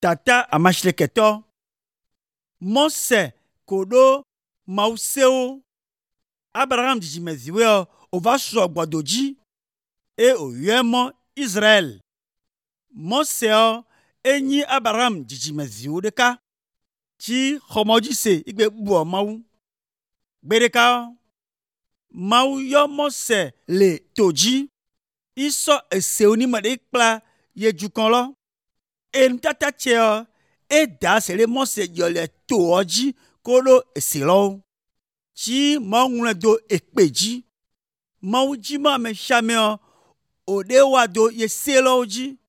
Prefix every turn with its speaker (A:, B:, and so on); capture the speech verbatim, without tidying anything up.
A: tata amashleketɔ. Mose koɖo Mawu sewo. Abraham dzidzimeviwo ova sɔ gbɔdo dzi e oyɔe mɔ Israel. Mose enyi Abraham dzidzimeviwo ɖeka tsi xɔmɔdzi se igbe buɔ Mawu. Gbeɖeka Mawu yɔ Mose le to dzi. Isɔ esewo ni me ɖe kpla ye dzukɔlɔ. Enutata tse eda se ɖe Mose dzɔ le toa dzi ko ɖo eselɔwo. Tsi Mawu ŋlɔe do ekpe dzi. Mawu dzi ma ame sia ame o ɖe woado ye selɔwo dzi.